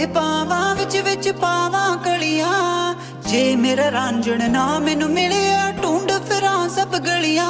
ਪਾਵਾਂ ਵਿੱਚ ਵਿੱਚ ਪਾਵਾਂ ਕਲੀਆਂ। ਜੇ ਮੇਰਾ ਰਾਂਝਣ ਨਾ ਮੈਨੂੰ ਮਿਲਿਆ ਢੂੰਡ ਫਿਰਾਂ ਸਭ ਗਲੀਆਂ।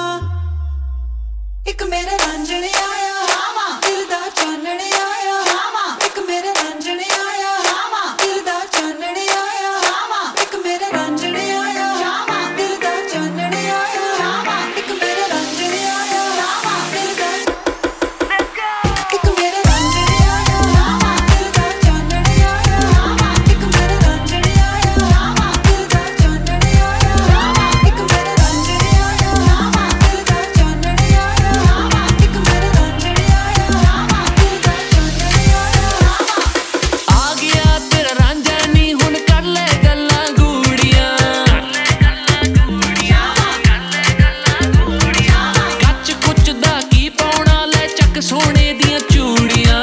ਇੱਕ ਮੇਰਾ ਰਾਂਝਣ ਆਇਆ ਦਿਲ ਦਾ ਚਾਨਣ ਆਇਆ। ਇੱਕ ਮੇਰਾ ਰਾਂਝਣ ਆਇਆ ਦਿਲ ਦਾ ਚਾਨਣ ਆਇਆ। ਇੱਕ ਮੇਰਾ ਰਾਂਝਣ ਆਇਆ ਦਿਲ ਦਾ ਚਾਨਣ ਆਇਆ। ਇੱਕ ਮੇਰਾ ਰਾਂਝਣ ਆਇਆ ਦਿਲ ਦਾ ਇੱਕ ਮੇਰਾ ਰਾਂਝਣ ਆਇਆ ਦਿਲ ਦਾ ਚਾਨਣ ਆਇਆ। ਇੱਕ ਮੇਰਾ ਰਾਂਝਣ ਆਇਆ ਦਿਲ ਦਾ ਚਾਨਣ ਆਇਆ। ਇੱਕ ਮੇਰਾ ਰਾਂਝਣ ਆਇਆ ਦਿਲ ਦਾ ਚਾਨਣ ਆਇਆ। ਇੱਕ ਮੇਰਾ ਰਾਂਝਣ ਆਇਆ ਦਿਲ ਦਾ ਚਾਨਣ ਆਇਆ। ਆ ਗਿਆ ਤੇਰਾ ਰਾਂਝਾ ਨੀ ਹੁਣ ਕਰ ਲੈ ਗੱਲਾਂ ਗੂੜੀਆਂ। ਕੱਚ ਕੁੱਚ ਦਾ ਕੀ ਪਾਉਣਾ ਲੈ ਚੱਕ ਸੋਨੇ ਦੀਆਂ ਚੂੜੀਆਂ।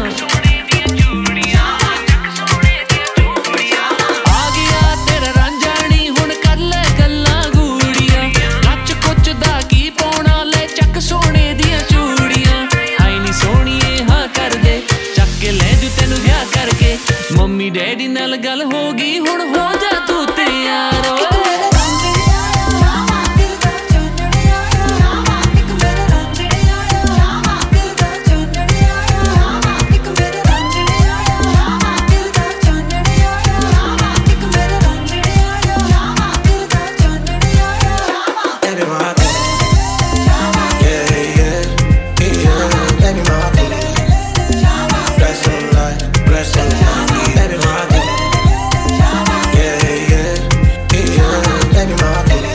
ਆ ਗਿਆ ਤੇਰਾ ਰਾਂਝਾ ਨੀ ਹੁਣ ਕਰ ਲੈ ਗੱਲਾਂ ਗੂੜੀਆਂ। ਕੱਚ ਕੁੱਚ ਦਾ ਕੀ ਪਾਉਣਾ ਲੈ ਚੱਕ ਸੋਨੇ ਦੀਆਂ ਚੂੜੀਆਂ। ਹਾਏ ਨੀ ਸੋਹਣੀਏ ਹਾਂ ਕਰ ਦੇ ਚੱਕ ਕੇ ਲੈ ਜੂ ਤੈਨੂੰ ਵਿਆਹ ਕਰਕੇ। ਮੰਮੀ ਡੈਡੀ ਨਾਲ ਗੱਲ ਹੋ ਗਈ ਹੁਣ ਹੋ ਜਾ ਤੂੰ ਤਿਆਰ। ਇੱਕ ਮੇਰਾ ਰਾਂਝਣ ਆਇਆ ਦਿਲ ਦਾ ਚਾਨਣ ਆਇਆ। ਇੱਕ ਮੇਰਾ ਰਾਂਝਣ ਆਇਆ ਦਿਲ ਦਾ ਚਾਨਣ ਆਇਆ। ਇੱਕ ਮੇਰਾ ਰਾਂਝਣ ਆਇਆ ਦਿਲ ਦਾ ਚਾਨਣ ਆਇਆ। ਇੱਕ ਮੇਰਾ ਰਾਂਝਣ ਆਇਆ ਦਿਲ ਦਾ ਚਾਨਣ ਆਇਆ। Baby, my baby. Yeah, yeah, yeah. Baby, my baby. Bless some light, bless some light. Baby, my baby. Yeah, yeah, yeah. Baby, my baby.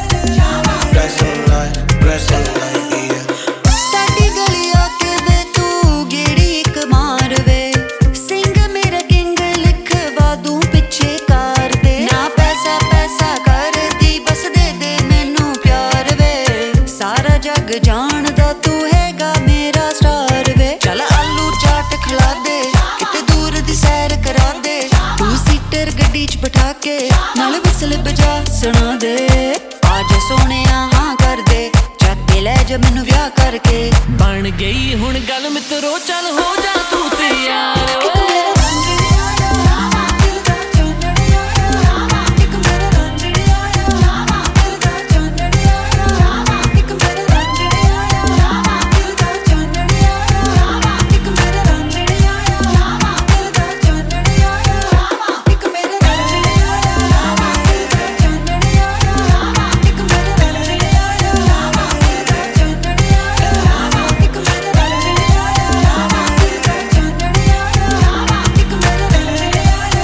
Bless some light, bless some light. Yeah. ਸਾਡੀ ਗਲੀ ਆ ਕੇ ਵੇ ਤੂੰ ਗੇੜੀ ਇੱਕ ਮਾਰ ਵੇ। ਸਿੰਘ ਮੇਰਾ king ਲਿਖਵਾ ਦੂੰ ਪਿੱਛੇ ਕਾਰ ਦੇ। ਨਾ ਪੈਸਾ ਪੈਸਾ ਕਰਦੀ ਬਸ ਦੇ ਦੇ ਮੈਨੂੰ ਪਿਆਰ ਵੇ। ਸਾਰਾ ਜੱਗ ਜਾਣਦਾ ਤੂੰ ਹੈਗਾ ਮੇਰਾ ਸਟਾਰ ਵੇ। ਚੱਲ ਆਲੂ ਚਾਟ ਖਿਲਾ ਦੇ ਕਿਤੇ ਦੂਰ ਦੀ ਸੈਰ ਕਰਾ ਦੇ। ਤੂੰ ਸੀਟਰ ਗੱਡੀ 'ਚ ਬਿਠਾ ਕੇ ਨਾਲ ਵਿਸਲ ਵਜਾ ਸੁਣਾ ਦੇ। ਆ ਜਾ ਸੋਹਣਿਆ ਹਾਂ ਕਰ ਦੇ ਚੱਕ ਕੇ ਲੈ ਜਾ ਮੈਨੂੰ ਵਿਆਹ ਕਰਕੇ। ਬਣ ਗਈ ਹੁਣ ਗੱਲ ਮਿੱਤਰੋ ਚੱਲ ਹੋ ਜਾ ਤੂੰ ਤਿਆਰ। ਇੱਕ ਮੇਰਾ ਰਾਂਝਣ ਆਇਆ ਦਿਲ ਦਾ ਚਾਨਣ ਆਇਆ। ਇੱਕ ਮੇਰਾ ਰਾਂਝਣ ਆਇਆ ਦਿਲ ਦਾ ਚਾਨਣ ਆਇਆ। ਇੱਕ ਮੇਰਾ ਰਾਂਝਣ ਆਇਆ ਦਿਲ ਦਾ ਚਾਨਣ ਆਇਆ। ਇੱਕ ਮੇਰਾ ਰਾਂਝਣ ਆਇਆ ਦਿਲ ਦਾ ਚਾਨਣ ਆਇਆ। ਇੱਕ ਮੇਰਾ ਰਾਂਝਣ ਆਇਆ ਦਿਲ ਦਾ ਚਾਨਣ ਆਇਆ। ਇੱਕ ਮੇਰਾ ਰਾਂਝਣ ਆਇਆ ਦਿਲ ਦਾ ਚਾਨਣ ਆਇਆ। ਇੱਕ ਮੇਰਾ ਰਾਂਝਣ ਆਇਆ ਦਿਲ ਦਾ ਚਾਨਣ ਆਇਆ। ਇੱਕ ਮੇਰਾ ਰਾਂਝਣ ਆਇਆ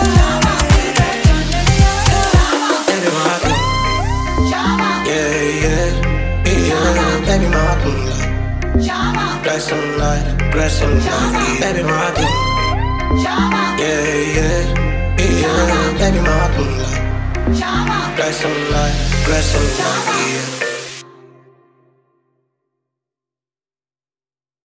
ਦਿਲ ਦਾ ਚਾਨਣ ਆਇਆ। Baby, my baby. Yeah, yeah, yeah. Baby, my baby. Bless some light, bless some light. Baby, my baby. Yeah, yeah, yeah. Baby, my baby. Bless some light, bless some light. Yeah.